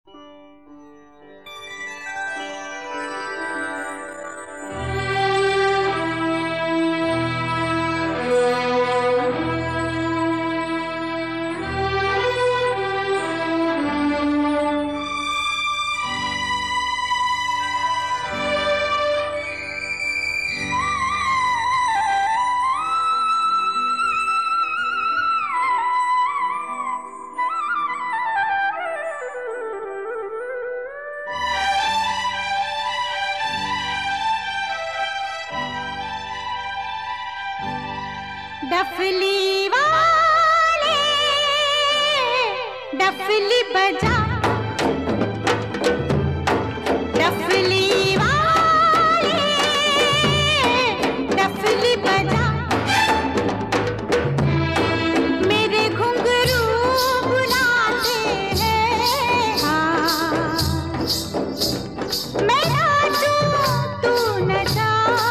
डफली वाले डफली बजा, डफली वाले डफली बजा, मेरे घुंघरू बुलाते हैं। हाँ मैं नाचूं तू नचा,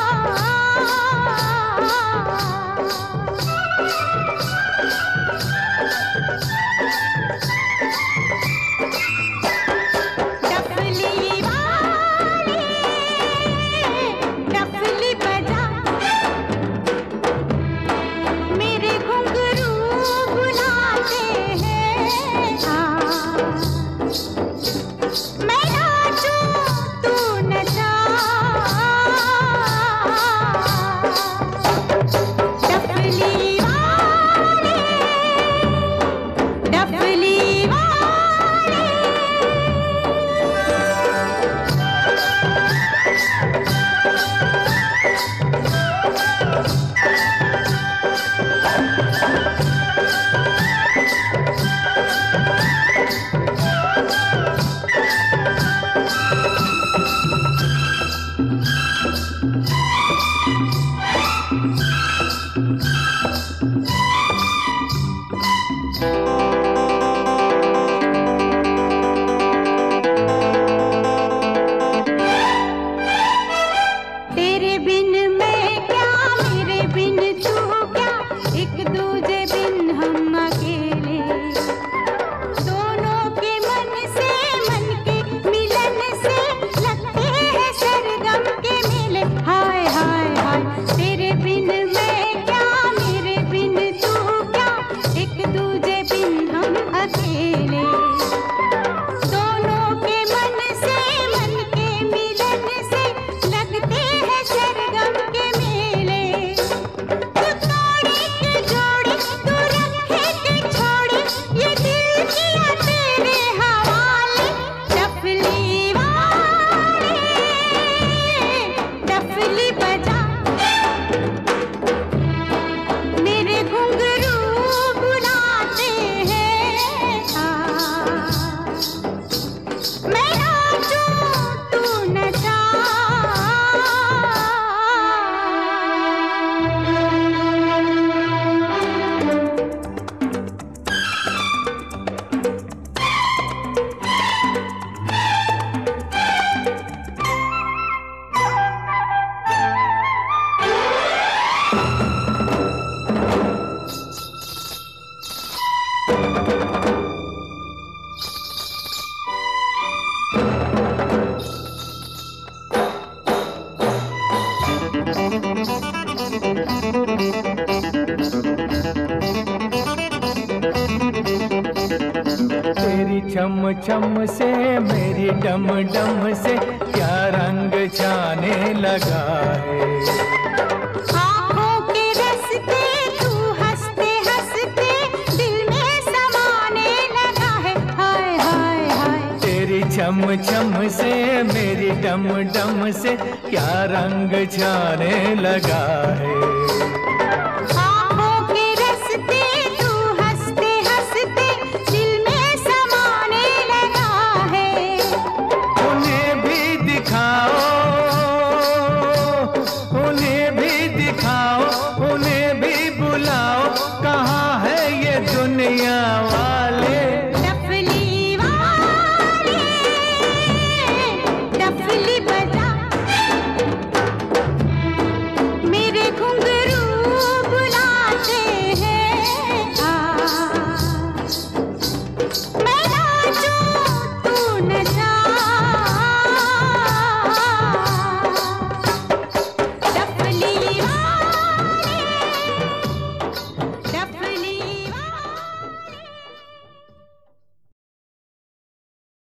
तेरे बिन मैं क्या, मेरे बिन तू क्या, एक दूजे बिन हम अकेले, दोनों के मन से मन के मिलन से लगते हैं सरगम के मेले। हाय हाय हाय तेरे बिन मैं क्या, मेरे बिन तू क्या, एक दूजे बिन हम अकेले, दोनों के मन से मन के मिलन से लगते हैं सरगम के मेले। तू तोड़े के जोड़े, तू रखे के छोड़े, ये दिल किया तेरे हवाले। डफली वाले डफली बजा, मेरे घुंघरू बुलाते हैं। हाँ मैं नाचूं तू नचा, तेरी छम छम से मेरी डम डम से क्या रंग जाने लगा है। आँखों के रस्ते तू हंसते हंसते दिल में समाने लगा है। हाय हाय हाय तेरी छम छम से मेरी डम डम से क्या रंग जाने लगा है।